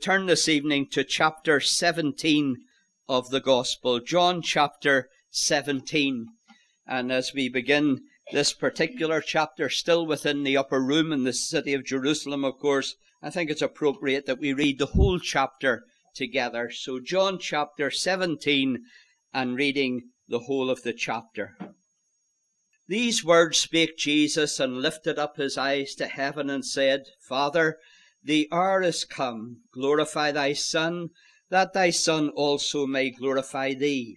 turn this evening to chapter 17 of the Gospel, John chapter 17. And as we begin this particular chapter, still within the upper room in the city of Jerusalem, of course, I think it's appropriate that we read the whole chapter together. So John chapter 17, and reading the whole of the chapter. These words spake Jesus, and lifted up his eyes to heaven, and said, Father, the hour is come. Glorify thy Son, that thy Son also may glorify thee,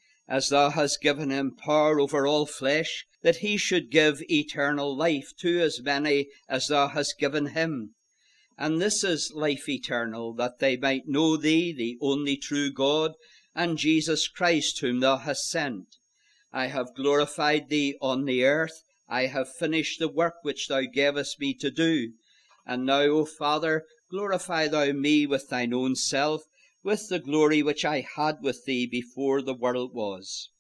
as thou hast given him power over all flesh, that he should give eternal life to as many as thou hast given him. And this is life eternal, that they might know thee, the only true God, and Jesus Christ, whom thou hast sent. I have glorified thee on the earth. I have finished the work which thou gavest me to do. And now, O Father, glorify thou me with thine own self, with the glory which I had with thee before the world was.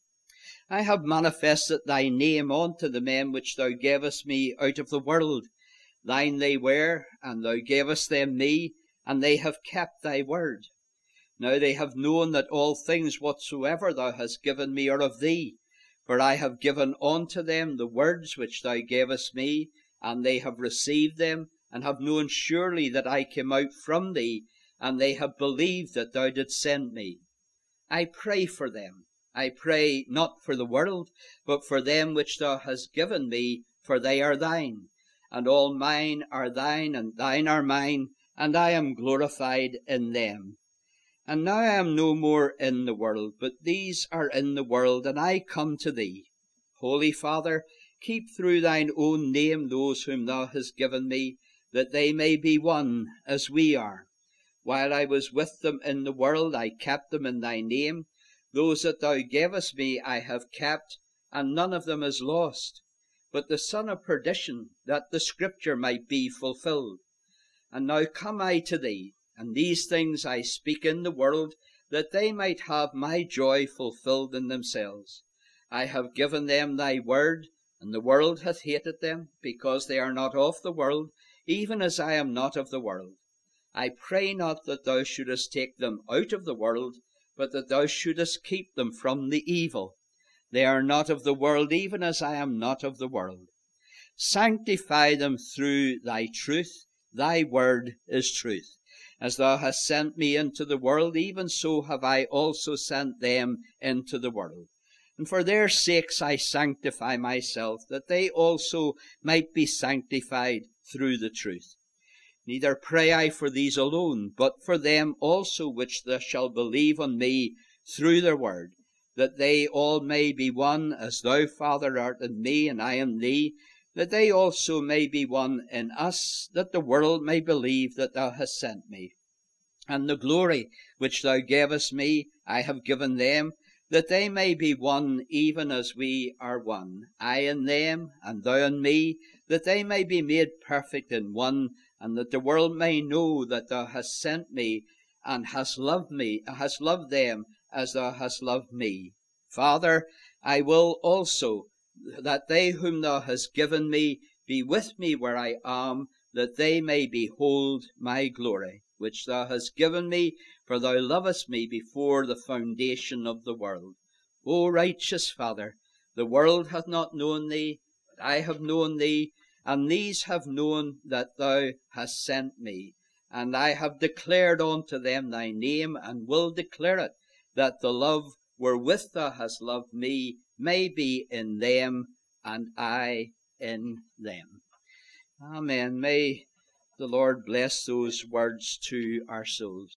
I have manifested thy name unto the men which thou gavest me out of the world. Thine they were, and thou gavest them me, and they have kept thy word. Now they have known that all things whatsoever thou hast given me are of thee. For I have given unto them the words which thou gavest me, and they have received them, and have known surely that I came out from thee, and they have believed that thou didst send me. I pray for them. I pray not for the world, but for them which thou hast given me, for they are thine. And all mine are thine, and thine are mine, and I am glorified in them. And now I am no more in the world, but these are in the world, and I come to thee. Holy Father, keep through thine own name those whom thou hast given me, that they may be one as we are. While I was with them in the world, I kept them in thy name. Those that thou gavest me I have kept, and none of them is lost, but the son of perdition, that the scripture might be fulfilled. And now come I to thee, and these things I speak in the world, that they might have my joy fulfilled in themselves. I have given them thy word, and the world hath hated them, because they are not of the world, even as I am not of the world. I pray not that thou shouldest take them out of the world, but that thou shouldest keep them from the evil. They are not of the world, even as I am not of the world. Sanctify them through thy truth. Thy word is truth. As thou hast sent me into the world, even so have I also sent them into the world. And for their sakes I sanctify myself, that they also might be sanctified through the truth. Neither pray I for these alone, but for them also which shall believe on me through their word, that they all may be one, as thou, Father, art in me, and I in thee, that they also may be one in us, that the world may believe that thou hast sent me. And the glory which thou gavest me I have given them, that they may be one even as we are one, I in them, and thou in me, that they may be made perfect in one, and that the world may know that thou hast sent me, and hast loved them as thou hast loved me. Father, I will also that they whom thou hast given me be with me where I am, that they may behold my glory, which thou hast given me, for thou lovest me before the foundation of the world. O righteous Father, the world hath not known thee, but I have known thee, and these have known that thou hast sent me. And I have declared unto them thy name, and will declare it, that the love wherewith thou hast loved me may be in them, and I in them. Amen. May the Lord bless those words to our souls.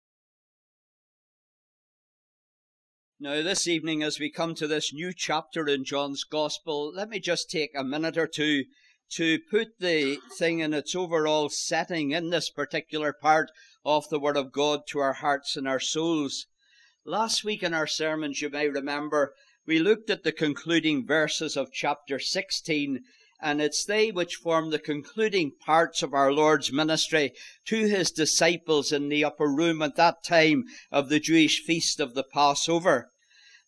Now this evening, as we come to this new chapter in John's Gospel, let me just take a minute or two to put the thing in its overall setting in this particular part of the Word of God to our hearts and our souls. Last week in our sermons, you may remember, we looked at the concluding verses of chapter 16, and it's they which form the concluding parts of our Lord's ministry to his disciples in the upper room at that time of the Jewish feast of the Passover.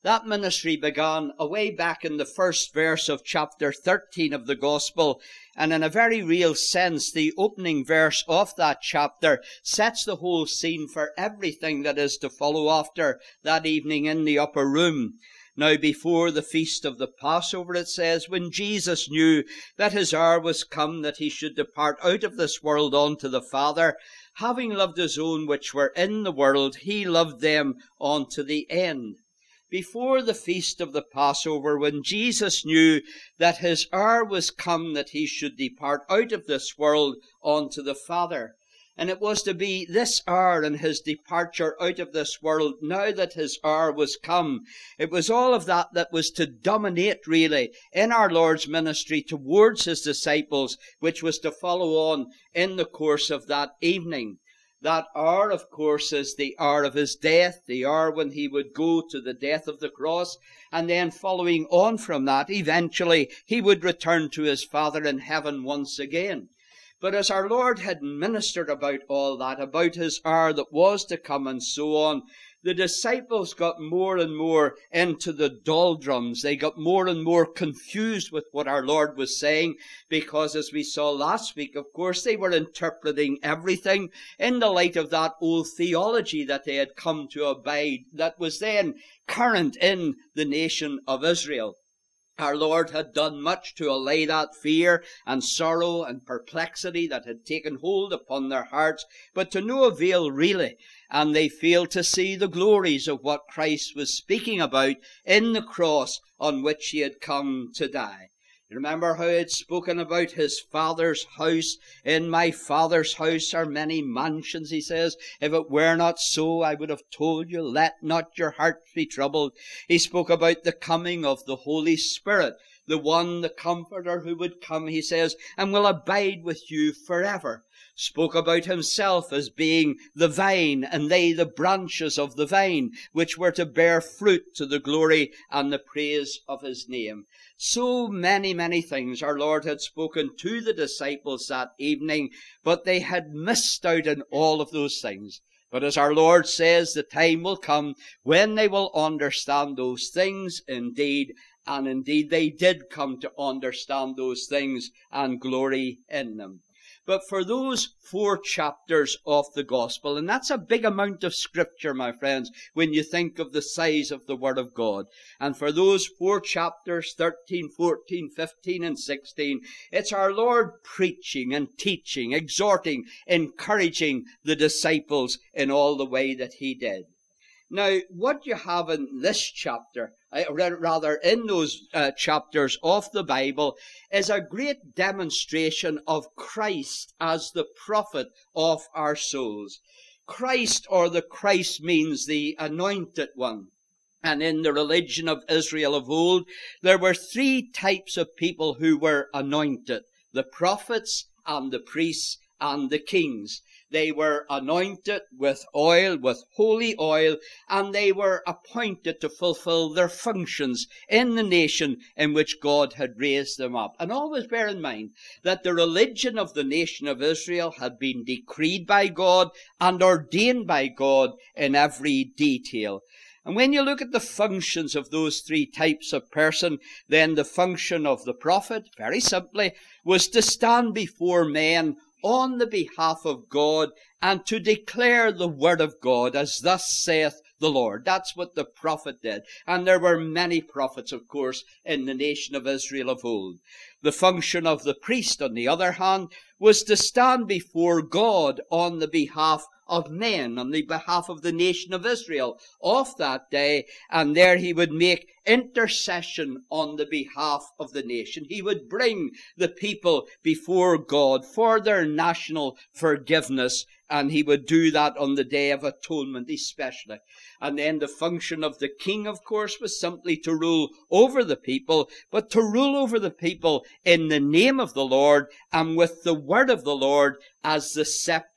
That ministry began away back in the first verse of chapter 13 of the Gospel, and in a very real sense, the opening verse of that chapter sets the whole scene for everything that is to follow after that evening in the upper room. Now, before the feast of the Passover, it says, when Jesus knew that his hour was come that he should depart out of this world unto the Father, having loved his own which were in the world, he loved them unto the end. Before the feast of the Passover, when Jesus knew that his hour was come that he should depart out of this world unto the Father. And it was to be this hour and his departure out of this world, now that his hour was come. It was all of that that was to dominate really in our Lord's ministry towards his disciples, which was to follow on in the course of that evening. That hour, of course, is the hour of his death, the hour when he would go to the death of the cross, and then following on from that, eventually he would return to his Father in heaven once again. But as our Lord had ministered about all that, about his hour that was to come and so on, the disciples got more and more into the doldrums. They got more and more confused with what our Lord was saying, because as we saw last week, of course, they were interpreting everything in the light of that old theology that they had come to abide, that was then current in the nation of Israel. Our Lord had done much to allay that fear and sorrow and perplexity that had taken hold upon their hearts, but to no avail really, and they failed to see the glories of what Christ was speaking about in the cross on which he had come to die. Remember how he had spoken about his Father's house. In my Father's house are many mansions, he says. If it were not so, I would have told you, let not your hearts be troubled. He spoke about the coming of the Holy Spirit, the one, the Comforter, who would come, he says, and will abide with you forever. Spoke about himself as being the vine, and they the branches of the vine, which were to bear fruit to the glory and the praise of his name. So many, many things our Lord had spoken to the disciples that evening, but they had missed out on all of those things. But as our Lord says, the time will come when they will understand those things indeed, and indeed they did come to understand those things and glory in them. But for those 4 chapters of the Gospel, and that's a big amount of Scripture, my friends, when you think of the size of the Word of God. And for those 4 chapters, 13, 14, 15, and 16, it's our Lord preaching and teaching, exhorting, encouraging the disciples in all the way that he did. Now, what you have in this chapter, rather in those chapters of the Bible, is a great demonstration of Christ as the prophet of our souls. Christ, or the Christ, means the anointed one. And in the religion of Israel of old, there were 3 types of people who were anointed: the prophets and the priests and the kings. They were anointed with oil, with holy oil, and they were appointed to fulfill their functions in the nation in which God had raised them up. And always bear in mind that the religion of the nation of Israel had been decreed by God and ordained by God in every detail. And when you look at the functions of those 3 types of person, then the function of the prophet, very simply, was to stand before men on the behalf of God and to declare the word of God, as thus saith the Lord. That's what the prophet did. And there were many prophets, of course, in the nation of Israel of old. The function of the priest, on the other hand, was to stand before God on the behalf of men, on the behalf of the nation of Israel of that day, and there he would make intercession on the behalf of the nation. He would bring the people before God for their national forgiveness, and he would do that on the Day of Atonement especially. And then the function of the king, of course, was simply to rule over the people, but to rule over the people in the name of the Lord and with the word of the Lord as the scepter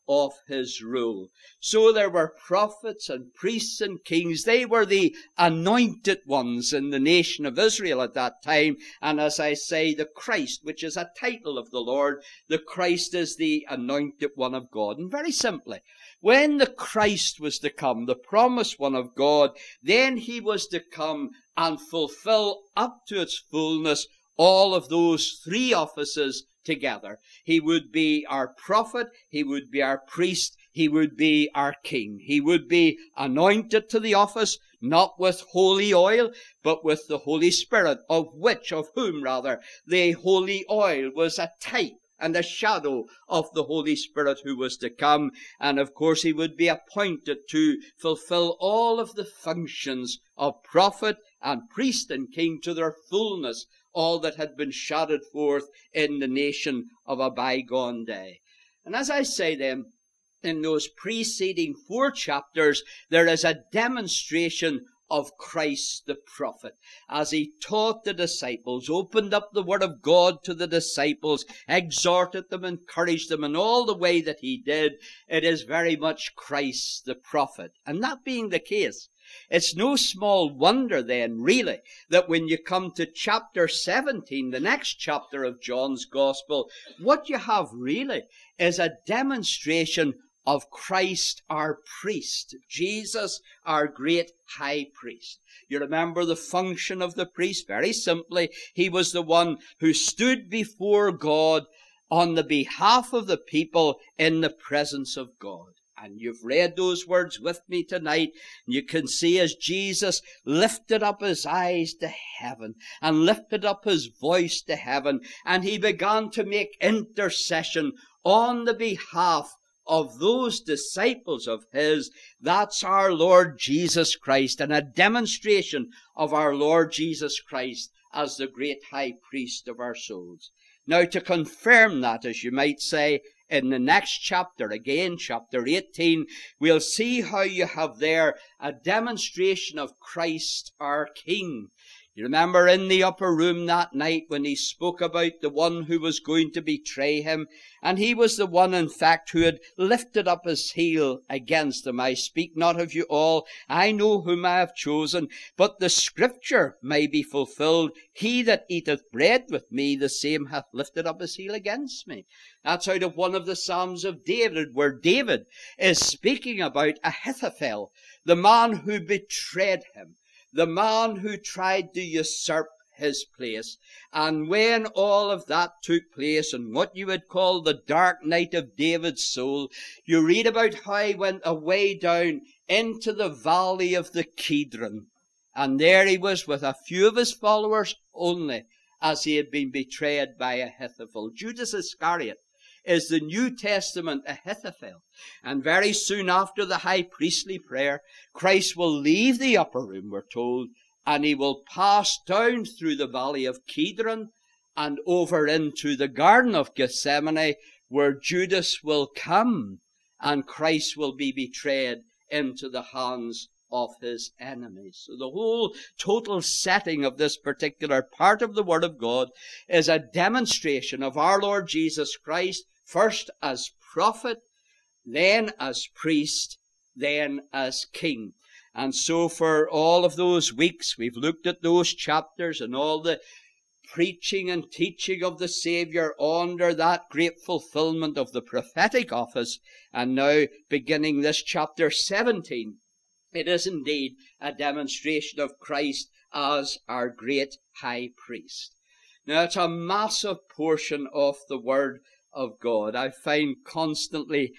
of his rule. So there were prophets and priests and kings. They were the anointed ones in the nation of Israel at that time. And as I say, the Christ, which is a title of the Lord, the Christ is the anointed one of God. And very simply, when the Christ was to come, the promised one of God, then he was to come and fulfill up to its fullness all of those three offices together. He would be our prophet, he would be our priest, he would be our king. He would be anointed to the office, not with holy oil, but with the Holy Spirit, of whom the holy oil was a type and a shadow of the Holy Spirit who was to come. And of course he would be appointed to fulfill all of the functions of prophet and priest and king to their fullness, all that had been shadowed forth in the nation of a bygone day. And as I say then, in those preceding 4 chapters, there is a demonstration of Christ the prophet, as he taught the disciples, opened up the word of God to the disciples, exhorted them, encouraged them, in all the way that he did. It is very much Christ the prophet. And that being the case, it's no small wonder then, really, that when you come to chapter 17, the next chapter of John's Gospel, what you have really is a demonstration of Christ our priest, Jesus our great high priest. You remember the function of the priest? Very simply, he was the one who stood before God on the behalf of the people in the presence of God. And you've read those words with me tonight. You can see as Jesus lifted up his eyes to heaven and lifted up his voice to heaven, and he began to make intercession on the behalf of those disciples of his. That's our Lord Jesus Christ, and a demonstration of our Lord Jesus Christ as the great high priest of our souls. Now, to confirm that, as you might say, in the next chapter, again, chapter 18, we'll see how you have there a demonstration of Christ our King. You remember in the upper room that night when he spoke about the one who was going to betray him, and he was the one, in fact, who had lifted up his heel against him. I speak not of you all, I know whom I have chosen, but the scripture may be fulfilled, he that eateth bread with me, the same hath lifted up his heel against me. That's out of one of the Psalms of David, where David is speaking about Ahithophel, the man who betrayed him, the man who tried to usurp his place. And when all of that took place, and what you would call the dark night of David's soul, you read about how he went away down into the valley of the Kidron. And there he was with a few of his followers only, as he had been betrayed by Ahithophel. Judas Iscariot is the New Testament Ahithophel. And very soon after the high priestly prayer, Christ will leave the upper room, we're told, and he will pass down through the valley of Kidron and over into the Garden of Gethsemane, where Judas will come and Christ will be betrayed into the hands of his enemies. So the whole total setting of this particular part of the Word of God is a demonstration of our Lord Jesus Christ, first as prophet, then as priest, then as king. And so for all of those weeks, we've looked at those chapters and all the preaching and teaching of the Savior under that great fulfillment of the prophetic office. And now, beginning this chapter 17, it is indeed a demonstration of Christ as our great high priest. Now, it's a massive portion of the Word of God. I find constantly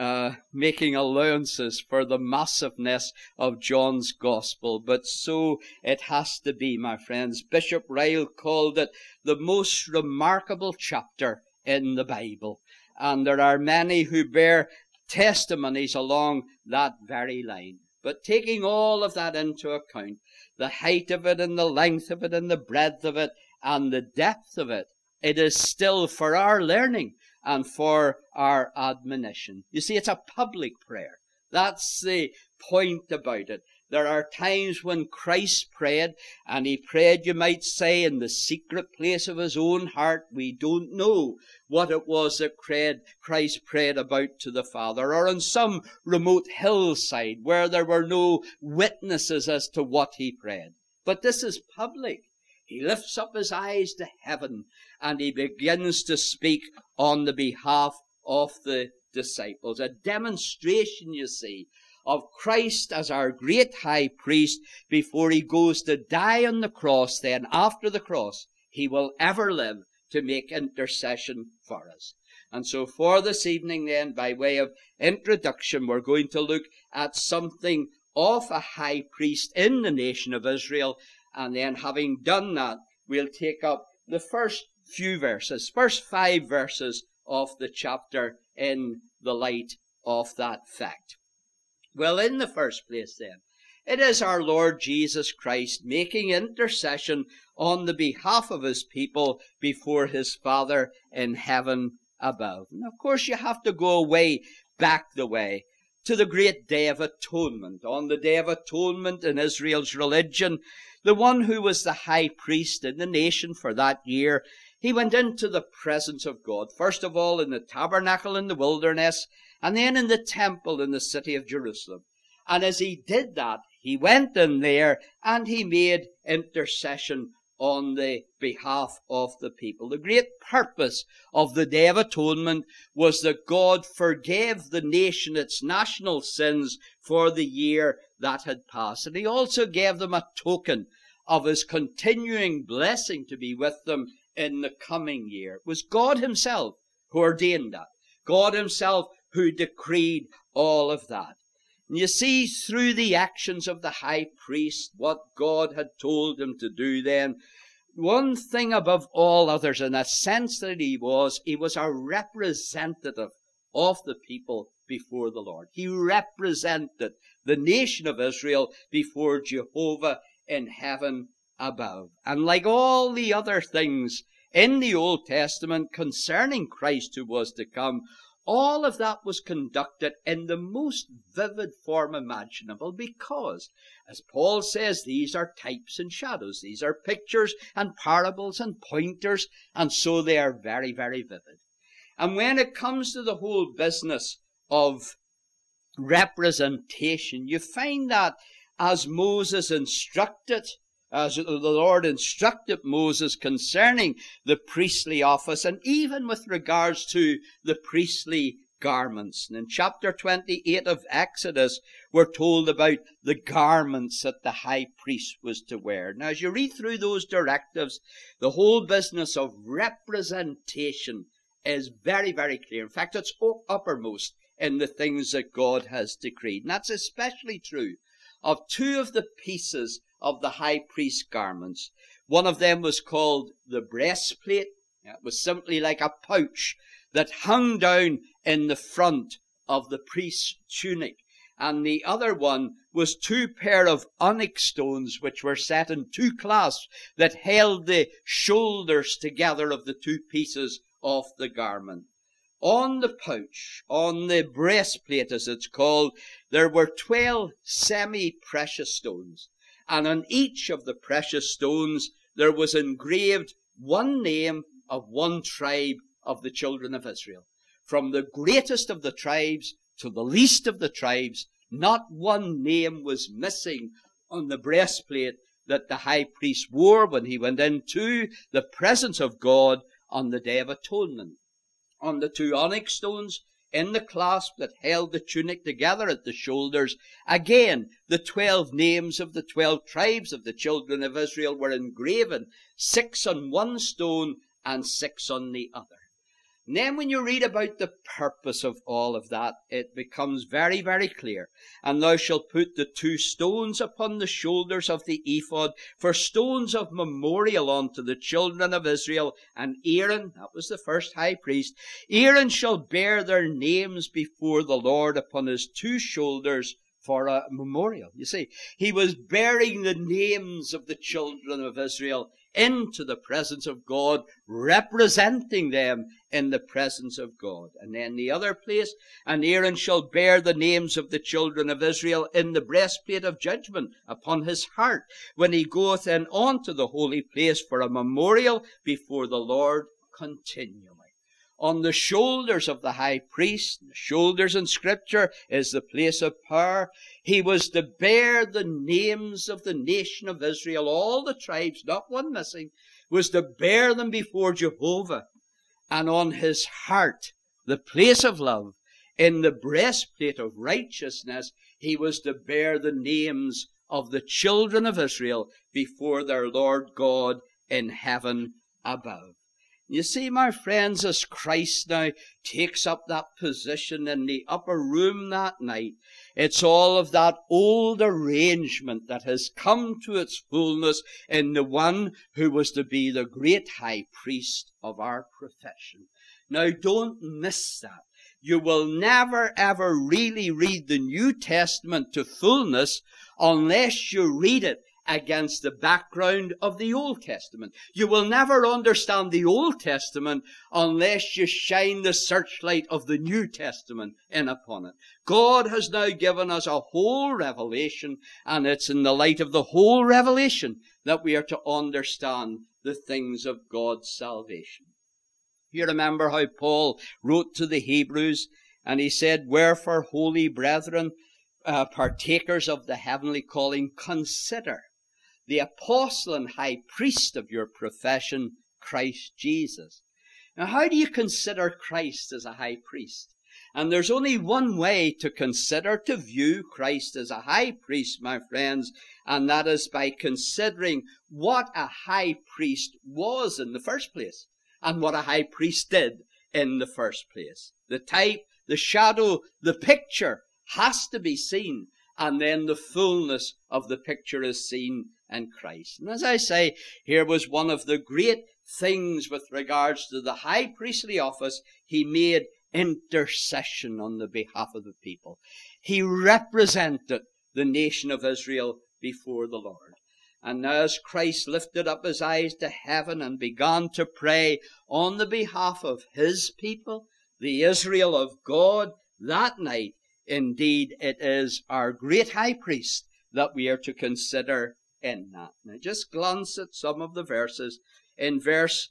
making allowances for the massiveness of John's Gospel, but so it has to be, my friends. Bishop Ryle called it the most remarkable chapter in the Bible, and there are many who bear testimonies along that very line. But taking all of that into account, the height of it and the length of it and the breadth of it and the depth of it, it is still for our learning and for our admonition. You see, it's a public prayer. That's the point about it, There are times when Christ prayed, and he prayed, you might say, in the secret place of his own heart. We don't know what it was that Christ prayed about to the Father, or on some remote hillside where there were no witnesses as to what he prayed. But this is public. He lifts up his eyes to heaven, and he begins to speak on the behalf of the disciples. A demonstration, you see, of Christ as our great high priest before he goes to die on the cross. Then after the cross, he will ever live to make intercession for us. And so for this evening then, by way of introduction, we're going to look at something of a high priest in the nation of Israel. And then having done that, we'll take up the first few verses, first 5 verses of the chapter in the light of that fact. Well, in the first place then, it is our Lord Jesus Christ making intercession on the behalf of his people before his Father in heaven above. And of course you have to go away back the way to the great Day of Atonement. On the Day of Atonement in Israel's religion, the one who was the high priest in the nation for that year, he went into the presence of God, first of all in the tabernacle in the wilderness, and then in the temple in the city of Jerusalem. And as he did that, he went in there and he made intercession on the behalf of the people. The great purpose of the Day of Atonement was that God forgave the nation its national sins for the year that had passed. And he also gave them a token of his continuing blessing to be with them in the coming year. It was God himself who ordained that. God himself who decreed all of that. And you see, through the actions of the high priest, what God had told him to do then, one thing above all others, in a sense that he was a representative of the people before the Lord. He represented the nation of Israel before Jehovah in heaven above. And like all the other things in the Old Testament concerning Christ who was to come, all of that was conducted in the most vivid form imaginable because, as Paul says, these are types and shadows. These are pictures and parables and pointers, and so they are very, very vivid. And when it comes to the whole business of representation, you find that as Moses instructed, as the Lord instructed Moses concerning the priestly office, and even with regards to the priestly garments. And in chapter 28 of Exodus, we're told about the garments that the high priest was to wear. Now, as you read through those directives, the whole business of representation is very, very clear. In fact, it's uppermost in the things that God has decreed. And that's especially true of 2 of the pieces of the high priest's garments. One of them was called the breastplate. It was simply like a pouch that hung down in the front of the priest's tunic. And the other one was 2 pair of onyx stones which were set in 2 clasps that held the shoulders together of the 2 pieces of the garment. On the pouch, on the breastplate as it's called, there were 12 semi-precious stones. And on each of the precious stones there was engraved one name of one tribe of the children of Israel. From the greatest of the tribes to the least of the tribes, not one name was missing on the breastplate that the high priest wore when he went into the presence of God on the Day of Atonement. On the 2 onyx stones in the clasp that held the tunic together at the shoulders, again, the 12 names of the 12 tribes of the children of Israel were engraven, 6 on one stone and 6 on the other. And then when you read about the purpose of all of that, it becomes very, very clear. And thou shalt put the 2 stones upon the shoulders of the ephod for stones of memorial unto the children of Israel. And Aaron, that was the first high priest, Aaron shall bear their names before the Lord upon his 2 shoulders for a memorial. You see, he was bearing the names of the children of Israel into the presence of God, representing them in the presence of God. And then the other place, and Aaron shall bear the names of the children of Israel in the breastplate of judgment upon his heart, when he goeth in unto the holy place for a memorial before the Lord continually. On the shoulders of the high priest, the shoulders in Scripture is the place of power. He was to bear the names of the nation of Israel, all the tribes, not one missing, was to bear them before Jehovah. And on his heart, the place of love, in the breastplate of righteousness, he was to bear the names of the children of Israel before their Lord God in heaven above. You see, my friends, as Christ now takes up that position in the upper room that night, it's all of that old arrangement that has come to its fullness in the one who was to be the great high priest of our profession. Now, don't miss that. You will never, ever really read the New Testament to fullness unless you read it against the background of the Old Testament. You will never understand the Old Testament unless you shine the searchlight of the New Testament in upon it. God has now given us a whole revelation, and it's in the light of the whole revelation that we are to understand the things of God's salvation. You remember how Paul wrote to the Hebrews, and he said, "Wherefore, holy brethren, partakers of the heavenly calling, consider the apostle and high priest of your profession, Christ Jesus." Now, how do you consider Christ as a high priest? And there's only one way to consider, to view Christ as a high priest, my friends, and that is by considering what a high priest was in the first place, and what a high priest did in the first place. The type, the shadow, the picture has to be seen, and then the fullness of the picture is seen in Christ. And as I say, here was one of the great things with regards to the high priestly office. He made intercession on the behalf of the people. He represented the nation of Israel before the Lord. And now as Christ lifted up his eyes to heaven and began to pray on the behalf of his people, the Israel of God, that night, indeed, it is our great high priest that we are to consider in that. Now just glance at some of the verses. In verse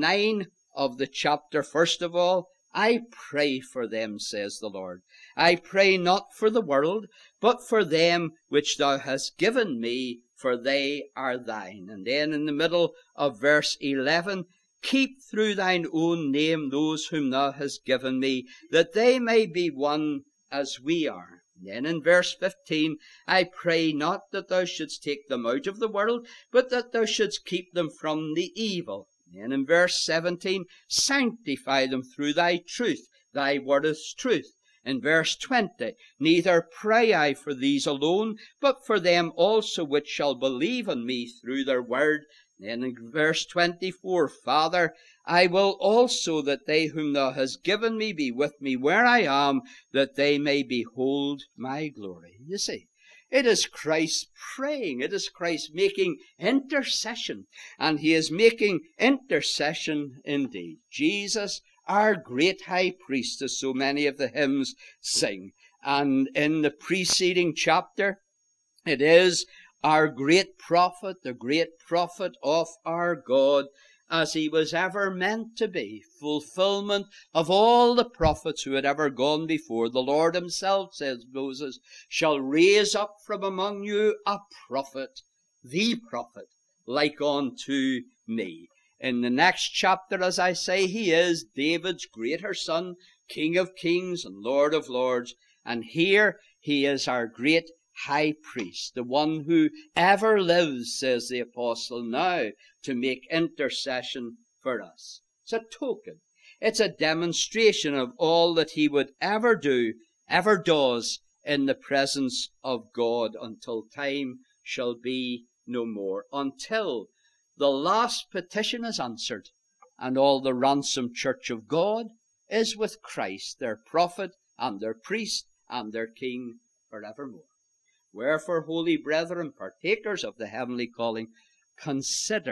9 of the chapter, first of all, "I pray for them, says the Lord. I pray not for the world, but for them which thou hast given me, for they are thine." And then in the middle of verse 11, "Keep through thine own name those whom thou hast given me, that they may be one as we are." Then in verse 15, "I pray not that thou shouldst take them out of the world, but that thou shouldst keep them from the evil." Then in verse 17, "Sanctify them through thy truth. Thy word is truth." In verse 20, "Neither pray I for these alone, but for them also which shall believe on me through their word." Then in verse 24, "Father, I will also that they whom thou hast given me be with me where I am, that they may behold my glory." You see, it is Christ praying. It is Christ making intercession. And he is making intercession indeed. Jesus, our great high priest, as so many of the hymns sing. And in the preceding chapter, it is our great prophet, the great prophet of our God, as he was ever meant to be, fulfillment of all the prophets who had ever gone before. The Lord himself, says Moses, shall raise up from among you a prophet, the prophet, like unto me. In the next chapter, as I say, he is David's greater son, King of kings and Lord of lords. And here he is our great high priest, the one who ever lives, says the apostle, now to make intercession for us. It's a token. It's a demonstration of all that he would ever do, ever does in the presence of God until time shall be no more, until the last petition is answered and all the ransomed church of God is with Christ, their prophet and their priest and their king forevermore. Wherefore, holy brethren, partakers of the heavenly calling, consider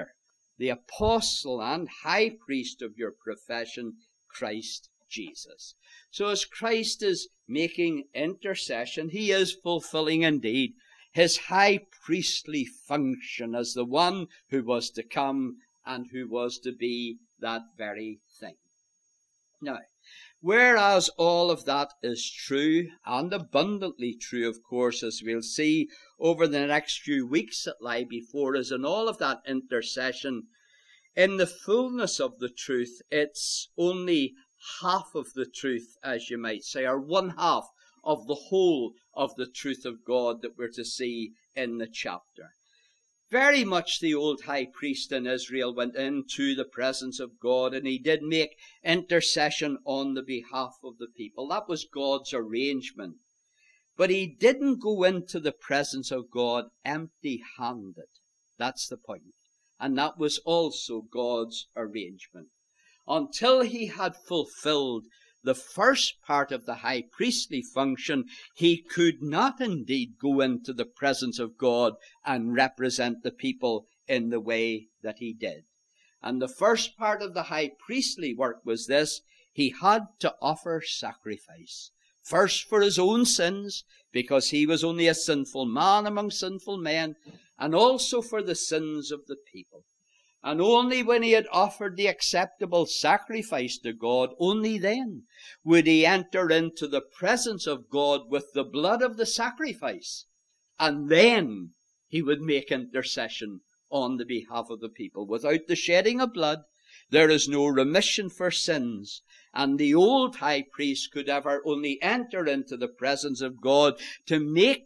the apostle and high priest of your profession, Christ Jesus. So as Christ is making intercession, he is fulfilling indeed his high priestly function as the one who was to come and who was to be that very thing. Now, whereas all of that is true, and abundantly true, of course, as we'll see over the next few weeks that lie before us, and all of that intercession, in the fullness of the truth, it's only half of the truth, as you might say, or one half of the whole of the truth of God that we're to see in the chapter. Very much the old high priest in Israel went into the presence of God, and he did make intercession on the behalf of the people. That was God's arrangement. But he didn't go into the presence of God empty-handed. That's the point. And that was also God's arrangement. Until he had fulfilled the first part of the high priestly function, he could not indeed go into the presence of God and represent the people in the way that he did. And the first part of the high priestly work was this: he had to offer sacrifice. First for his own sins, because he was only a sinful man among sinful men, and also for the sins of the people. And only when he had offered the acceptable sacrifice to God, only then would he enter into the presence of God with the blood of the sacrifice. And then he would make intercession on the behalf of the people. Without the shedding of blood, there is no remission for sins. And the old high priest could ever only enter into the presence of God to make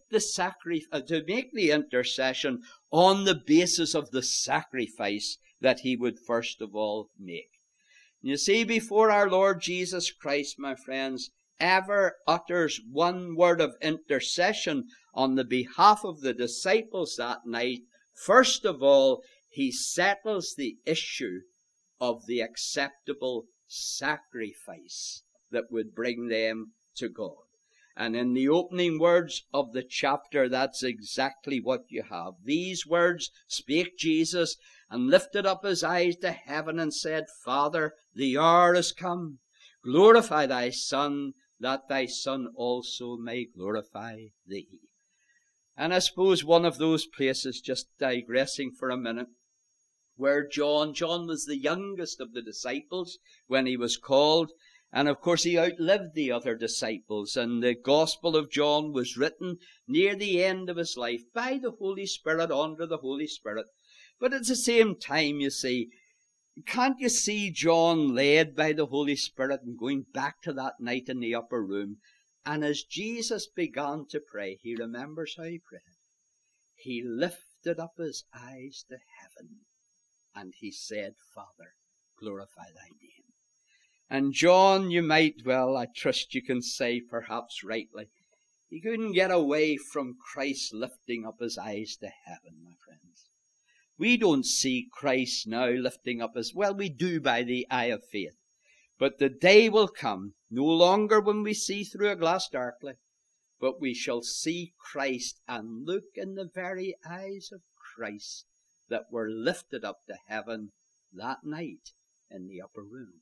the intercession on the basis of the sacrifice that he would first of all make. You see, before our Lord Jesus Christ, my friends, ever utters one word of intercession on the behalf of the disciples that night, first of all, he settles the issue of the acceptable sacrifice that would bring them to God. And in the opening words of the chapter, that's exactly what you have. These words spake Jesus, and lifted up his eyes to heaven, and said, Father, the hour is come. Glorify thy Son, that thy Son also may glorify thee. And I suppose one of those places, just digressing for a minute, where John was the youngest of the disciples when he was called. And of course he outlived the other disciples, and the Gospel of John was written near the end of his life by the Holy Spirit, under the Holy Spirit. But at the same time, you see, can't you see John led by the Holy Spirit and going back to that night in the upper room? And as Jesus began to pray, he remembers how he prayed. He lifted up his eyes to heaven, and he said, Father, glorify thy name. And John, you might, well, I trust you can say perhaps rightly, he couldn't get away from Christ lifting up his eyes to heaven, my friends. We don't see Christ now lifting up his, well, we do by the eye of faith. But the day will come, no longer when we see through a glass darkly, but we shall see Christ and look in the very eyes of Christ that were lifted up to heaven that night in the upper room.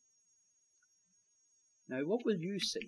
Now, what will you see?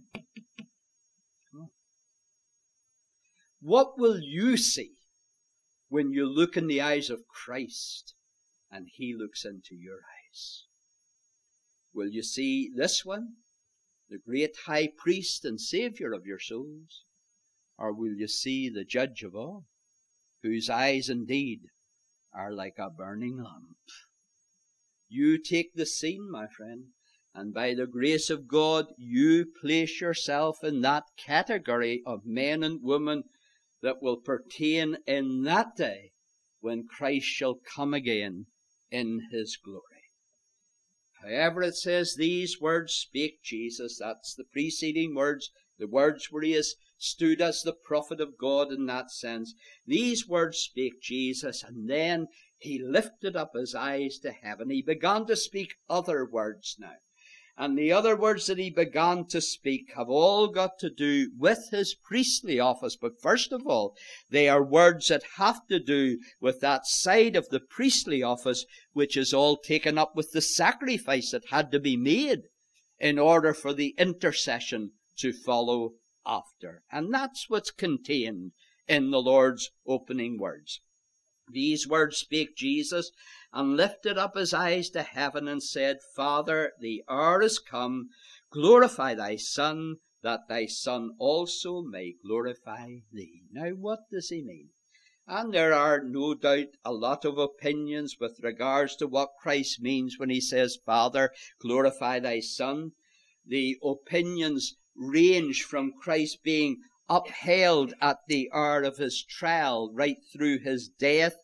What will you see when you look in the eyes of Christ and he looks into your eyes? Will you see this one, the great high priest and Savior of your souls? Or will you see the judge of all, whose eyes indeed are like a burning lamp? You take the scene, my friend, and by the grace of God, you place yourself in that category of men and women that will pertain in that day when Christ shall come again in his glory. However, it says, these words spake Jesus. That's the preceding words, the words where he has stood as the prophet of God in that sense. These words spake Jesus, and then he lifted up his eyes to heaven. He began to speak other words now. And the other words that he began to speak have all got to do with his priestly office. But first of all, they are words that have to do with that side of the priestly office which is all taken up with the sacrifice that had to be made in order for the intercession to follow after. And that's what's contained in the Lord's opening words. These words spake Jesus, and lifted up his eyes to heaven, and said, Father, the hour is come. Glorify thy Son, that thy Son also may glorify thee. Now, what does he mean? And there are no doubt a lot of opinions with regards to what Christ means when he says, Father, glorify thy Son. The opinions range from Christ being upheld at the hour of his trial, right through his death,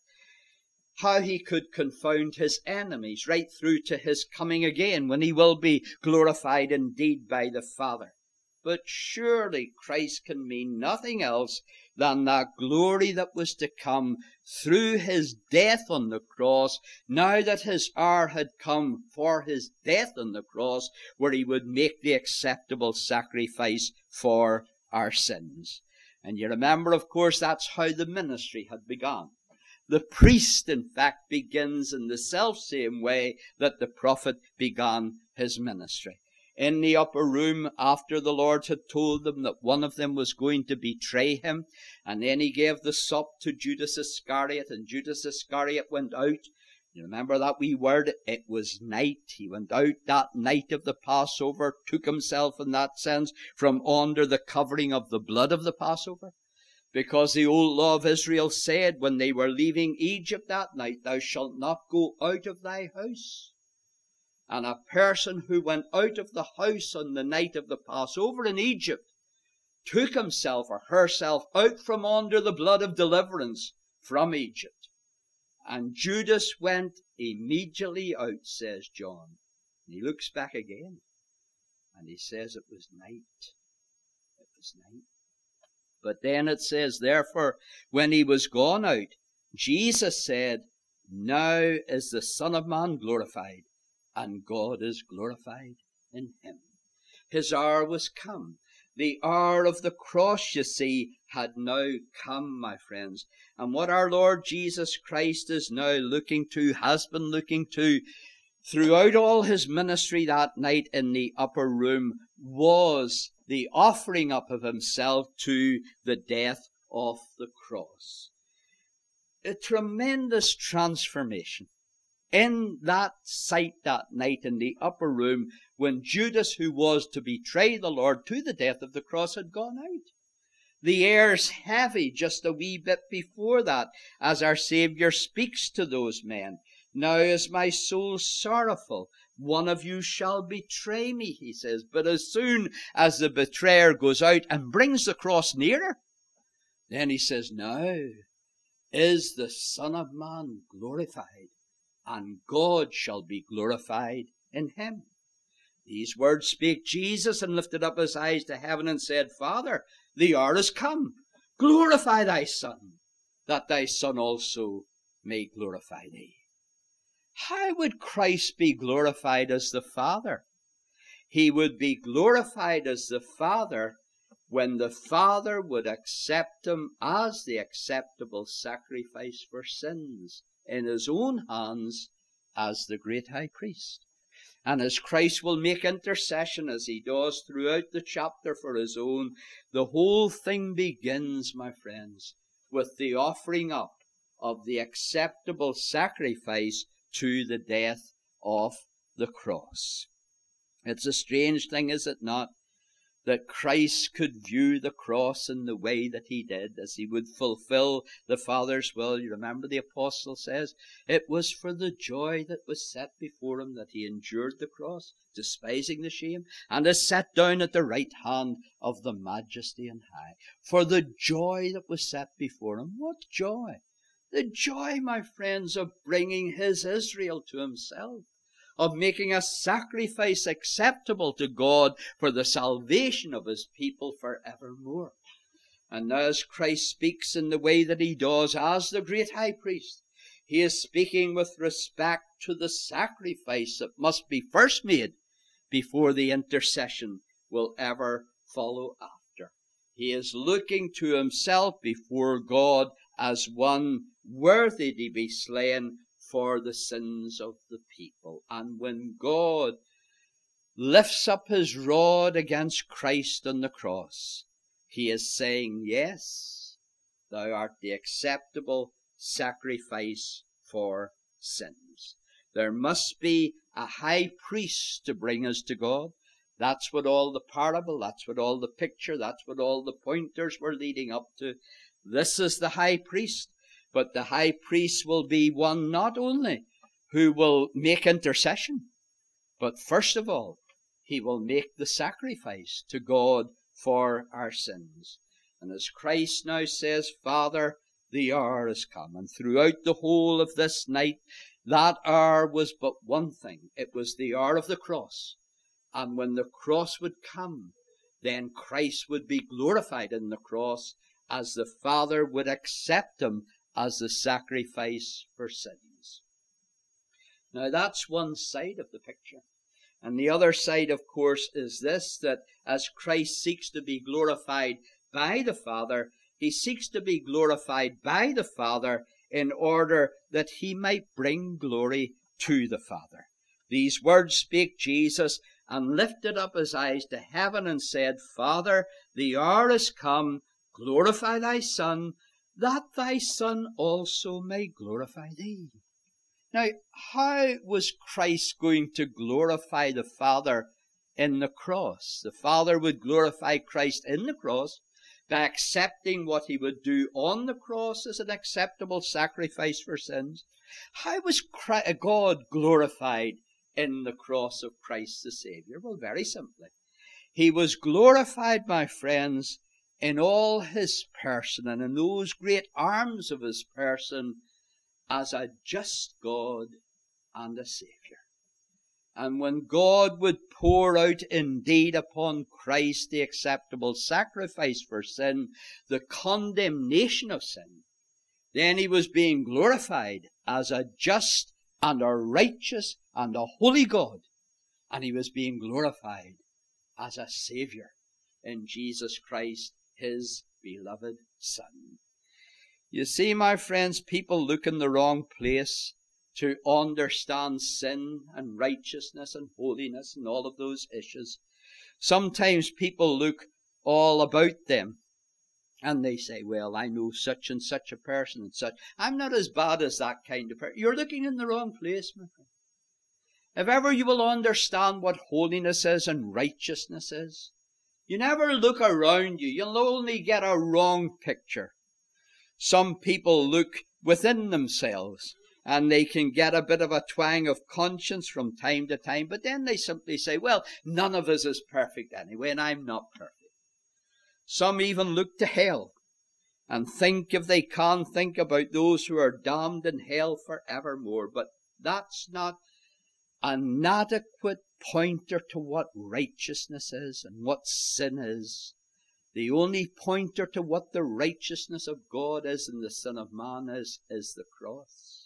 how he could confound his enemies, right through to his coming again, when he will be glorified indeed by the Father. But surely Christ can mean nothing else than that glory that was to come through his death on the cross, now that his hour had come for his death on the cross, where he would make the acceptable sacrifice for our sins. And you remember, of course, that's how the ministry had begun. The priest, in fact, begins in the self-same way that the prophet began his ministry. In the upper room, after the Lord had told them that one of them was going to betray him, and then he gave the sup to Judas Iscariot, and Judas Iscariot went out. You remember that wee word? It was night. He went out that night of the Passover, took himself in that sense from under the covering of the blood of the Passover. Because the old law of Israel said when they were leaving Egypt that night, Thou shalt not go out of thy house. And a person who went out of the house on the night of the Passover in Egypt took himself or herself out from under the blood of deliverance from Egypt. And Judas went immediately out, says John. And he looks back again, and he says it was night. It was night. But then it says, therefore, when he was gone out, Jesus said, Now is the Son of Man glorified, and God is glorified in him. His hour was come. The hour of the cross, you see, had now come, my friends. And what our Lord Jesus Christ is now looking to, has been looking to, throughout all his ministry that night in the upper room, was the offering up of himself to the death of the cross. A tremendous transformation in that sight that night in the upper room, when Judas, who was to betray the Lord to the death of the cross, had gone out. The air's heavy just a wee bit before that, as our Saviour speaks to those men. Now is my soul sorrowful. One of you shall betray me, he says. But as soon as the betrayer goes out and brings the cross nearer, then he says, Now is the Son of Man glorified, and God shall be glorified in him. These words spake Jesus, and lifted up his eyes to heaven, and said, Father, the hour is come. Glorify thy Son, that thy Son also may glorify thee. How would Christ be glorified as the Father? He would be glorified as the Father when the Father would accept him as the acceptable sacrifice for sins in his own hands as the great high priest. And as Christ will make intercession, as he does throughout the chapter for his own, the whole thing begins, my friends, with the offering up of the acceptable sacrifice to the death of the cross. It's a strange thing, is it not, that Christ could view the cross in the way that he did, as he would fulfill the Father's will. You remember the apostle says, it was for the joy that was set before him that he endured the cross, despising the shame, and is set down at the right hand of the Majesty on high. For the joy that was set before him. What joy? The joy, my friends, of bringing his Israel to himself, of making a sacrifice acceptable to God for the salvation of his people forevermore. And as Christ speaks in the way that he does as the great high priest, he is speaking with respect to the sacrifice that must be first made before the intercession will ever follow after. He is looking to himself before God as one worthy to be slain for the sins of the people. And when God lifts up his rod against Christ on the cross, he is saying, yes, thou art the acceptable sacrifice for sins. There must be a high priest to bring us to God. That's what all the parable, that's what all the picture, that's what all the pointers were leading up to. This is the high priest. But the high priest will be one not only who will make intercession, but first of all, he will make the sacrifice to God for our sins. And as Christ now says, Father, the hour is come. And throughout the whole of this night, that hour was but one thing. It was the hour of the cross. And when the cross would come, then Christ would be glorified in the cross as the Father would accept him as the sacrifice for sins. Now that's one side of the picture. And the other side, of course, is this, that as Christ seeks to be glorified by the Father, he seeks to be glorified by the Father in order that he might bring glory to the Father. These words spake Jesus, and lifted up his eyes to heaven, and said, Father, the hour is come, glorify thy Son, that thy Son also may glorify thee. Now, how was Christ going to glorify the Father in the cross? The Father would glorify Christ in the cross by accepting what he would do on the cross as an acceptable sacrifice for sins. How was God glorified in the cross of Christ the Savior? Well, very simply. He was glorified, my friends, in all his person and in those great arms of his person as a just God and a Saviour. And when God would pour out indeed upon Christ the acceptable sacrifice for sin, the condemnation of sin, then he was being glorified as a just and a righteous and a holy God. And he was being glorified as a Saviour in Jesus Christ, his beloved Son. You see, my friends, people look in the wrong place to understand sin and righteousness and holiness and all of those issues. Sometimes people look all about them and they say, well, I know such and such a person and such. I'm not as bad as that kind of person. You're looking in the wrong place, my friend. If ever you will understand what holiness is and righteousness is, you never look around you. You'll only get a wrong picture. Some people look within themselves and they can get a bit of a twang of conscience from time to time, but then they simply say, well, none of us is perfect anyway, and I'm not perfect. Some even look to hell and think, if they can, think about those who are damned in hell forevermore. But that's not an adequate pointer to what righteousness is and what sin is. The only pointer to what the righteousness of God is and the sin of man is the cross.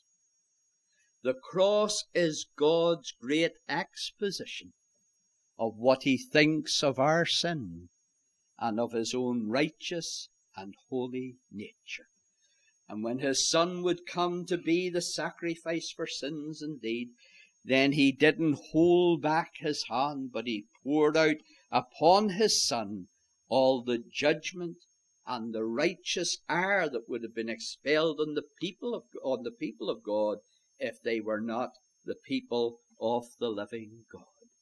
The cross is God's great exposition of what he thinks of our sin and of his own righteous and holy nature. And when his Son would come to be the sacrifice for sins indeed, then he didn't hold back his hand, but he poured out upon his Son all the judgment and the righteous ire that would have been expelled on the people of God if they were not the people of the living God.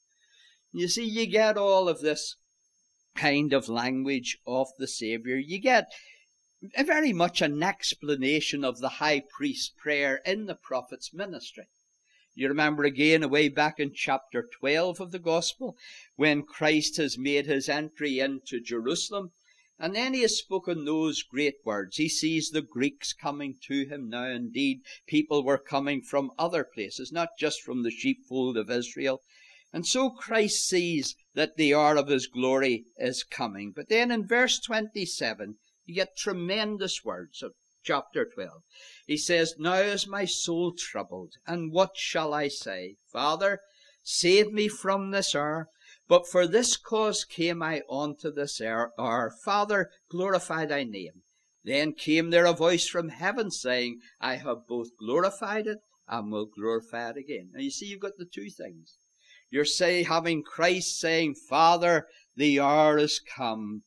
You see, you get all of this kind of language of the Saviour. You get very much an explanation of the high priest's prayer in the prophet's ministry. You remember again, way back in chapter 12 of the Gospel, when Christ has made his entry into Jerusalem, and then he has spoken those great words. He sees the Greeks coming to him now. Indeed, people were coming from other places, not just from the sheepfold of Israel. And so Christ sees that the hour of his glory is coming. But then in verse 27, you get tremendous words of chapter 12. He says, now is my soul troubled, and what shall I say? Father, save me from this hour. But for this cause came I unto this hour. Father, glorify thy name. Then came there a voice from heaven saying, I have both glorified it and will glorify it again. Now you see, you've got the two things. You're having Christ saying, Father, the hour is come.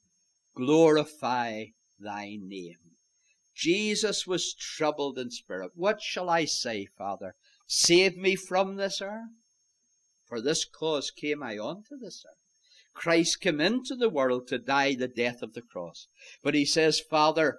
Glorify thy name. Jesus was troubled in spirit. What shall I say, Father? Save me from this hour? For this cause came I unto this earth. Christ came into the world to die the death of the cross. But he says, Father,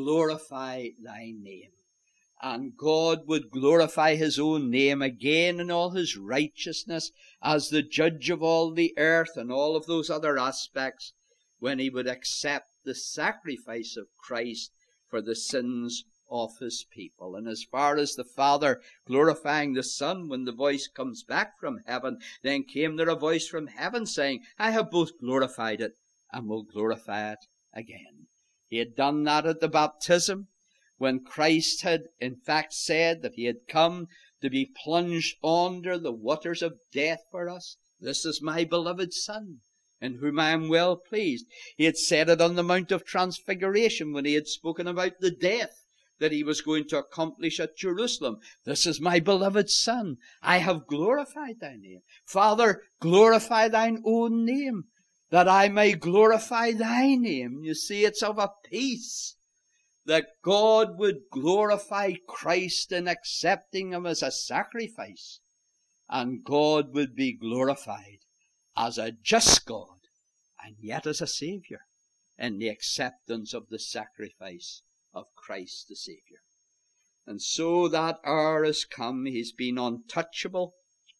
glorify thy name. And God would glorify his own name again in all his righteousness as the judge of all the earth and all of those other aspects when he would accept the sacrifice of Christ for the sins of his people. And as far as the Father glorifying the Son, when the voice comes back from heaven, then came there a voice from heaven saying, I have both glorified it and will glorify it again. He had done that at the baptism, when Christ had in fact said that he had come to be plunged under the waters of death for us. This is my beloved Son, in whom I am well pleased. He had said it on the Mount of Transfiguration when he had spoken about the death that he was going to accomplish at Jerusalem. This is my beloved Son. I have glorified thy name. Father, glorify thine own name, that I may glorify thy name. You see, it's of a piece that God would glorify Christ in accepting him as a sacrifice, and God would be glorified as a just God and yet as a Savior in the acceptance of the sacrifice of Christ the Savior. And so that hour has come. He's been untouchable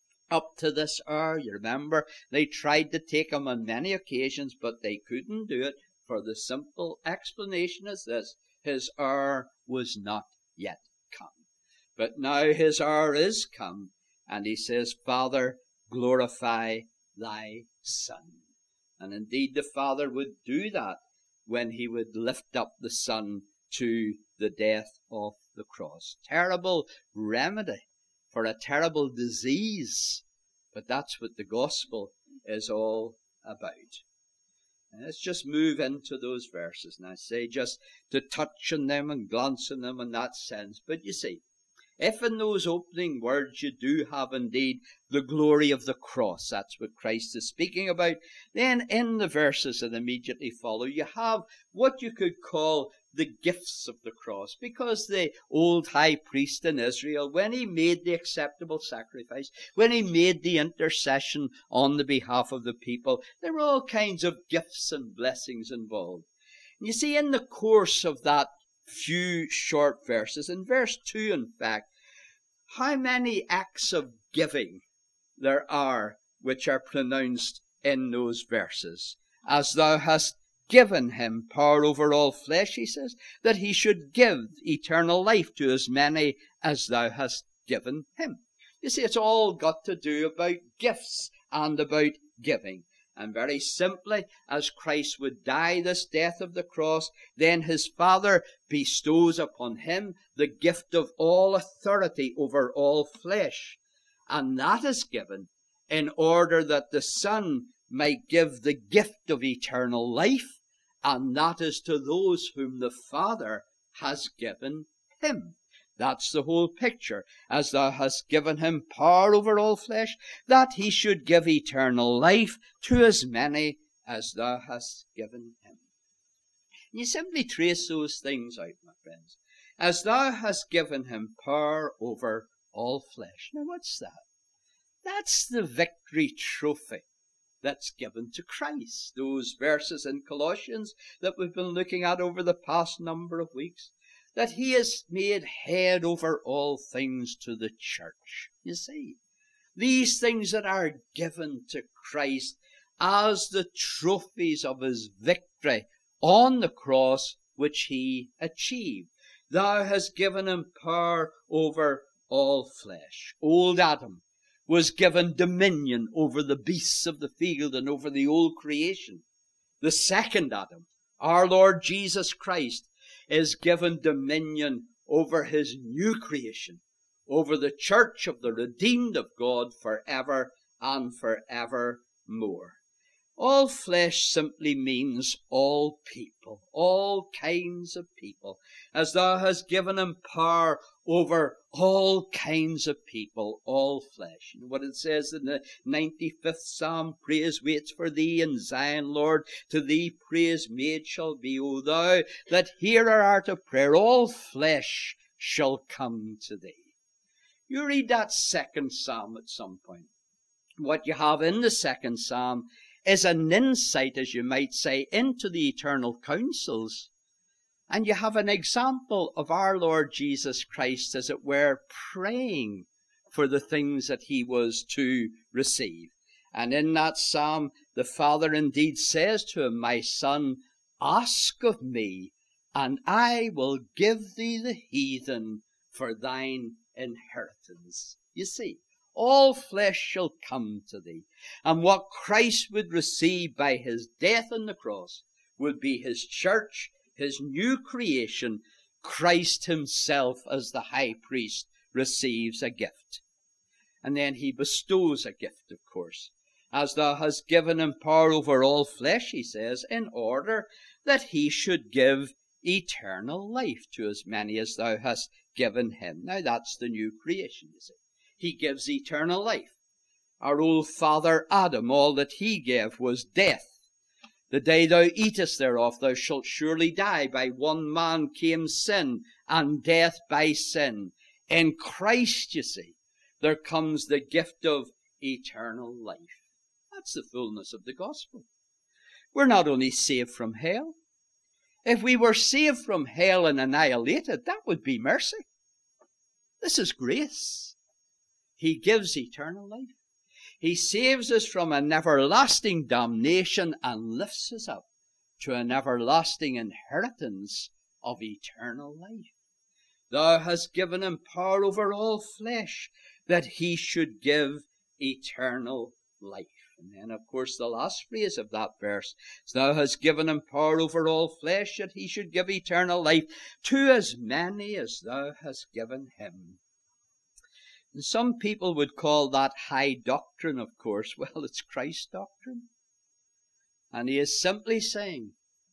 up to this hour. You remember, they tried to take him on many occasions, but they couldn't do it, for the simple explanation is this: his hour was not yet come. But now his hour is come, and he says, Father, glorify thy Son. And indeed the Father would do that when he would lift up the Son to the death of the cross. Terrible remedy for a terrible disease, but that's what the gospel is all about. And let's just move into those verses, and I say just to touch on them and glance on them in that sense. But you see, if in those opening words you do have indeed the glory of the cross, that's what Christ is speaking about, then in the verses that immediately follow, you have what you could call the gifts of the cross. Because the old high priest in Israel, when he made the acceptable sacrifice, when he made the intercession on the behalf of the people, there were all kinds of gifts and blessings involved. And you see, in the course of that few short verses, in verse 2 in fact, how many acts of giving there are which are pronounced in those verses. As thou hast given him power over all flesh, he says, that he should give eternal life to as many as thou hast given him. You see, it's all got to do about gifts and about giving. And very simply, as Christ would die this death of the cross, then his Father bestows upon him the gift of all authority over all flesh. And that is given in order that the Son might give the gift of eternal life, and that is to those whom the Father has given him. That's the whole picture. As thou hast given him power over all flesh, that he should give eternal life to as many as thou hast given him. And you simply trace those things out, my friends. As thou hast given him power over all flesh. Now what's that? That's the victory trophy that's given to Christ. Those verses in Colossians that we've been looking at over the past number of weeks. That he is made head over all things to the church. You see, these things that are given to Christ as the trophies of his victory on the cross which he achieved. Thou hast given him power over all flesh. Old Adam was given dominion over the beasts of the field and over the old creation. The second Adam, our Lord Jesus Christ, is given dominion over his new creation, over the church of the redeemed of God forever and forevermore. All flesh simply means all people, all kinds of people, as thou hast given him power over all kinds of people, all flesh. You know what it says in the 95th Psalm? Praise waits for thee in Zion, Lord, to thee praise made shall be, O thou that hearer art of prayer, all flesh shall come to thee. You read that second Psalm at some point. What you have in the second Psalm is an insight, as you might say, into the eternal counsels. And you have an example of our Lord Jesus Christ, as it were, praying for the things that he was to receive. And in that psalm, the Father indeed says to him, my son, ask of me, and I will give thee the heathen for thine inheritance. You see, all flesh shall come to thee. And what Christ would receive by his death on the cross would be his church, his new creation. Christ himself, as the high priest, receives a gift. And then he bestows a gift, of course. As thou hast given him power over all flesh, he says, in order that he should give eternal life to as many as thou hast given him. Now that's the new creation, you see. He gives eternal life. Our old father Adam, all that he gave was death. The day thou eatest thereof, thou shalt surely die. By one man came sin, and death by sin. In Christ, you see, there comes the gift of eternal life. That's the fullness of the gospel. We're not only saved from hell. If we were saved from hell and annihilated, that would be mercy. This is grace. He gives eternal life. He saves us from an everlasting damnation and lifts us up to an everlasting inheritance of eternal life. Thou hast given him power over all flesh, that he should give eternal life. And then, of course, the last phrase of that verse, thou hast given him power over all flesh, that he should give eternal life to as many as thou hast given him. And some people would call that high doctrine, of course. Well, it's Christ's doctrine. And he is simply saying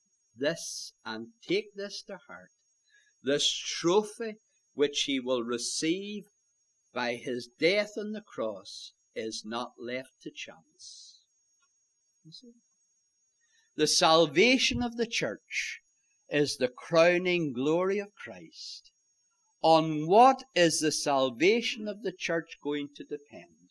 this, and take this to heart. This trophy which he will receive by his death on the cross is not left to chance. You see? The salvation of the church is the crowning glory of Christ. On what is the salvation of the church going to depend?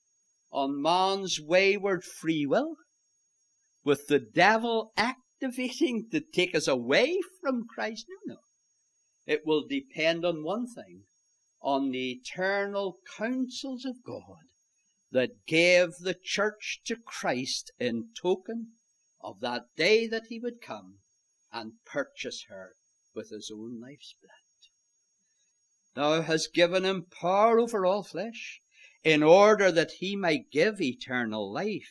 On man's wayward free will, with the devil activating to take us away from Christ? No. It will depend on one thing, on the eternal counsels of God that gave the church to Christ in token of that day that he would come and purchase her with his own life's blood. Thou hast given him power over all flesh, in order that he might give eternal life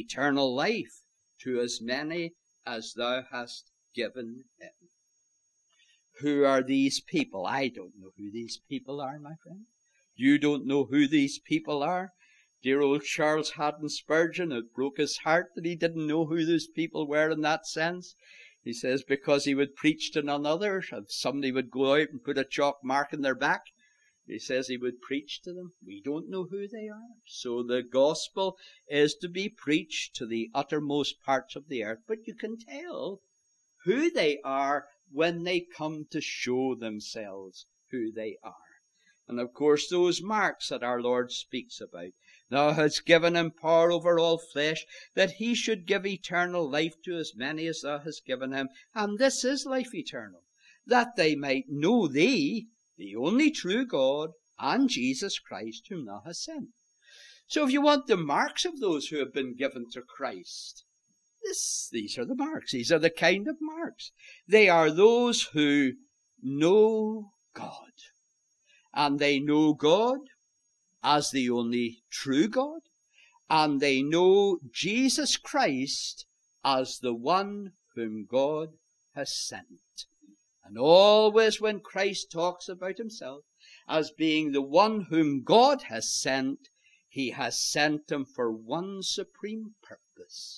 to as many as thou hast given him. Who are these people? I don't know who these people are, my friend. You don't know who these people are. Dear old Charles Haddon Spurgeon, it broke his heart that he didn't know who those people were in that sense. He says because he would preach to none other, if somebody would go out and put a chalk mark in their back, he says he would preach to them. We don't know who they are. So the gospel is to be preached to the uttermost parts of the earth. But you can tell who they are when they come to show themselves who they are. And of course those marks that our Lord speaks about. Thou hast given him power over all flesh, that he should give eternal life to as many as thou hast given him. And this is life eternal, that they might know thee, the only true God, and Jesus Christ, whom thou hast sent. So if you want the marks of those who have been given to Christ, these are the marks. These are the kind of marks. They are those who know God. And they know God as the only true God. And they know Jesus Christ as the one whom God has sent. And always when Christ talks about himself as being the one whom God has sent, he has sent him for one supreme purpose,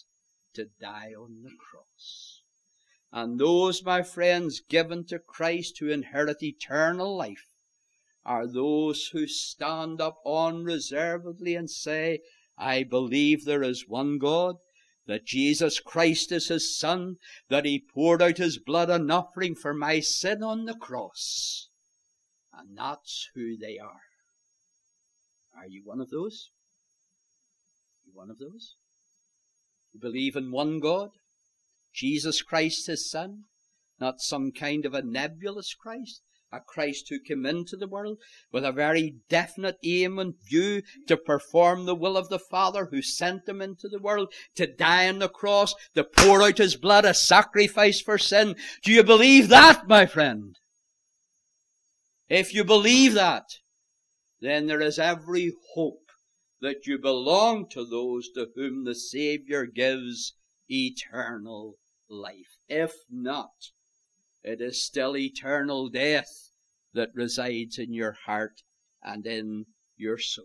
to die on the cross. And those, my friends, given to Christ who inherit eternal life are those who stand up unreservedly and say, I believe there is one God, that Jesus Christ is his Son, that he poured out his blood an offering for my sin on the cross. And that's who they are. Are you one of those? You one of those? You believe in one God, Jesus Christ his Son, not some kind of a nebulous Christ, a Christ who came into the world with a very definite aim and view to perform the will of the Father who sent him into the world, to die on the cross, to pour out his blood, a sacrifice for sin. Do you believe that, my friend? If you believe that, then there is every hope that you belong to those to whom the Savior gives eternal life. If not, it is still eternal death that resides in your heart and in your soul.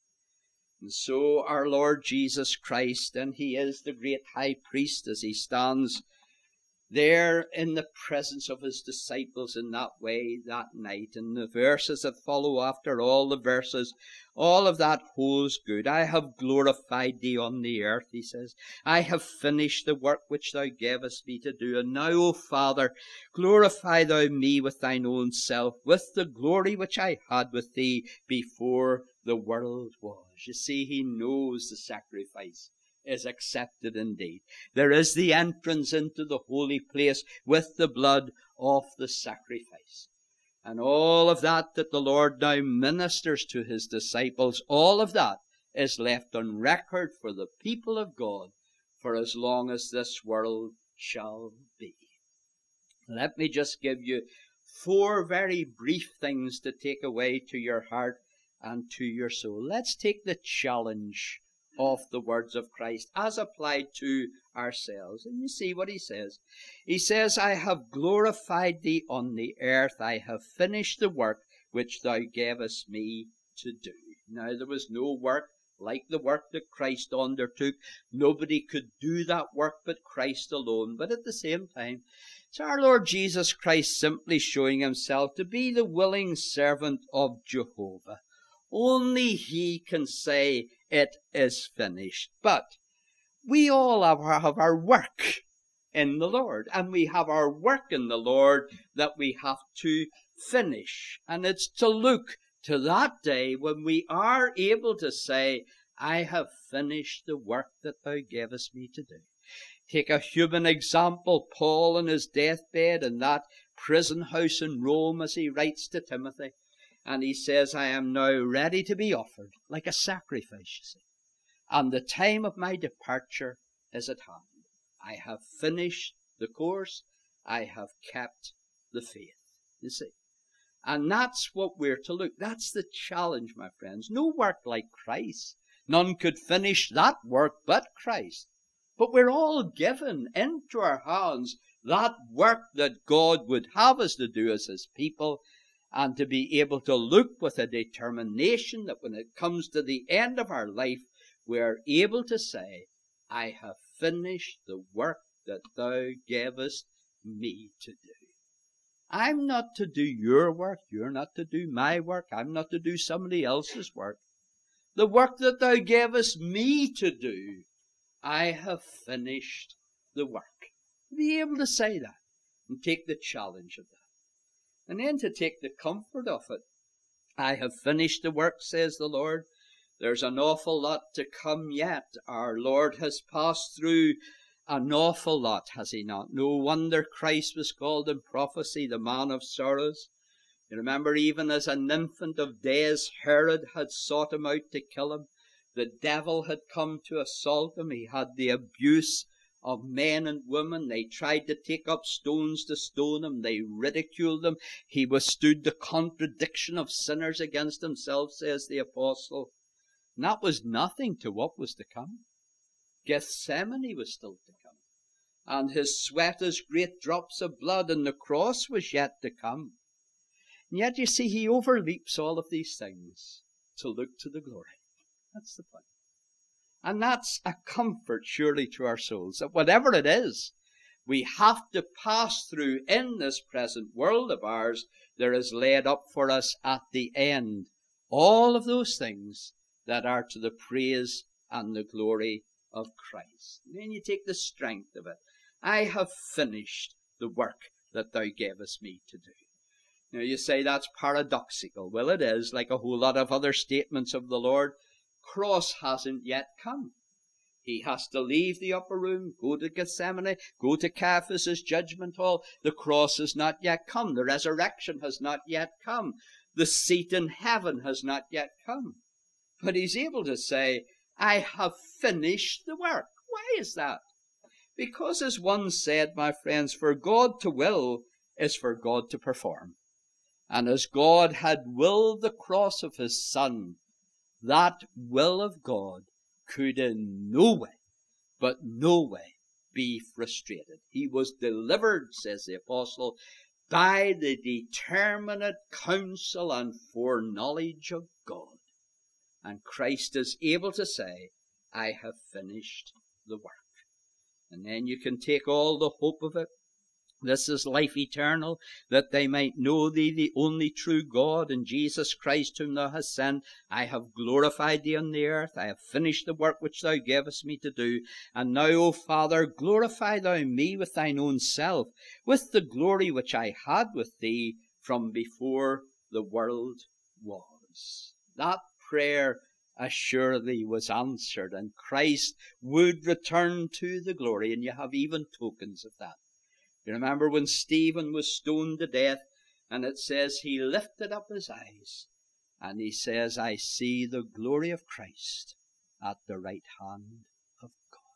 And so our Lord Jesus Christ, and he is the great high priest as he stands there in the presence of his disciples in that way that night. And the verses that follow after all the verses, all of that holds good. I have glorified thee on the earth, he says. I have finished the work which thou gavest me to do. And now, O Father, glorify thou me with thine own self, with the glory which I had with thee before the world was. You see, he knows the sacrifice is accepted indeed. There is the entrance into the holy place with the blood of the sacrifice. And all of that the Lord now ministers to his disciples, all of that is left on record for the people of God for as long as this world shall be. Let me just give you 4 very brief things to take away to your heart and to your soul. Let's take the challenge of the words of Christ as applied to ourselves. And you see what he says. He says, I have glorified thee on the earth. I have finished the work which thou gavest me to do. Now, there was no work like the work that Christ undertook. Nobody could do that work but Christ alone. But at the same time, it's our Lord Jesus Christ simply showing himself to be the willing servant of Jehovah. Only he can say, it is finished. But we all have our work in the Lord. And we have our work in the Lord that we have to finish. And it's to look to that day when we are able to say, I have finished the work that thou gavest me to do. Take a human example, Paul on his deathbed in that prison house in Rome as he writes to Timothy. And he says, I am now ready to be offered like a sacrifice, you see. And the time of my departure is at hand. I have finished the course. I have kept the faith, you see. And that's what we're to look. That's the challenge, my friends. No work like Christ. None could finish that work but Christ. But we're all given into our hands that work that God would have us to do as his people, and to be able to look with a determination that when it comes to the end of our life, we are able to say, I have finished the work that thou gavest me to do. I'm not to do your work. You're not to do my work. I'm not to do somebody else's work. The work that thou gavest me to do, I have finished the work. Be able to say that and take the challenge of that. And then to take the comfort of it. I have finished the work, says the Lord. There's an awful lot to come yet. Our Lord has passed through an awful lot, has he not? No wonder Christ was called in prophecy the man of sorrows. You remember, even as an infant of days, Herod had sought him out to kill him. The devil had come to assault him. He had the abuse of men and women. They tried to take up stones to stone him. They ridiculed him. He withstood the contradiction of sinners against himself, says the apostle. And that was nothing to what was to come. Gethsemane was still to come. And his sweat as great drops of blood, and the cross was yet to come. And yet, you see, he overleaps all of these things to look to the glory. That's the point. And that's a comfort surely to our souls, that whatever it is we have to pass through in this present world of ours, there is laid up for us at the end all of those things that are to the praise and the glory of Christ. And then you take the strength of it. I have finished the work that thou gavest me to do. Now you say that's paradoxical. Well, it is, like a whole lot of other statements of the Lord. Cross hasn't yet come. He has to leave the upper room, go to Gethsemane, go to Caiaphas' judgment hall. The cross has not yet come. The resurrection has not yet come. The seat in heaven has not yet come. But he's able to say, I have finished the work. Why is that? Because, as one said, my friends, for God to will is for God to perform. And as God had willed the cross of his Son, that will of God could in no way be frustrated. He was delivered, says the apostle, by the determinate counsel and foreknowledge of God. And Christ is able to say, I have finished the work. And then you can take all the hope of it. This is life eternal, that they might know thee, the only true God, and Jesus Christ whom thou hast sent. I have glorified thee on the earth. I have finished the work which thou gavest me to do. And now, O Father, glorify thou me with thine own self, with the glory which I had with thee from before the world was. That prayer assuredly was answered, and Christ would return to the glory, and you have even tokens of that. You remember when Stephen was stoned to death, and it says he lifted up his eyes, and he says, I see the glory of Christ at the right hand of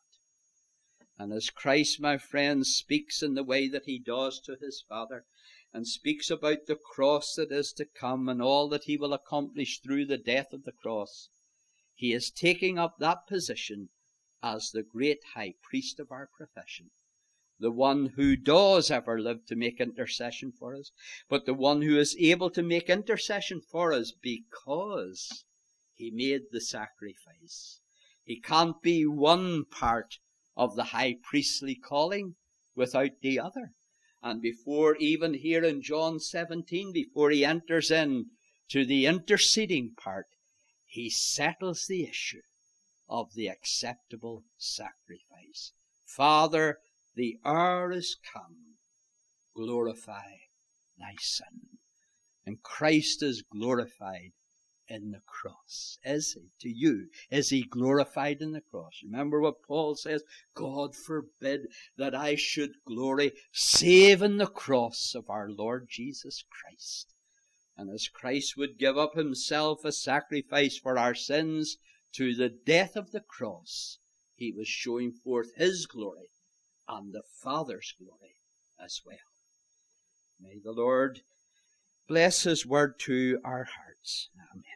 God. And as Christ, my friends, speaks in the way that he does to his Father, and speaks about the cross that is to come, and all that he will accomplish through the death of the cross, he is taking up that position as the great high priest of our profession. The one who does ever live to make intercession for us, but the one who is able to make intercession for us because he made the sacrifice. He can't be one part of the high priestly calling without the other. And before, even here in John 17, before he enters in to the interceding part, he settles the issue of the acceptable sacrifice. Father, the hour is come. Glorify thy Son. And Christ is glorified in the cross. Is he? To you, is he glorified in the cross? Remember what Paul says? God forbid that I should glory save in the cross of our Lord Jesus Christ. And as Christ would give up himself a sacrifice for our sins to the death of the cross, he was showing forth his glory and the Father's glory as well. May the Lord bless his word to our hearts. Amen.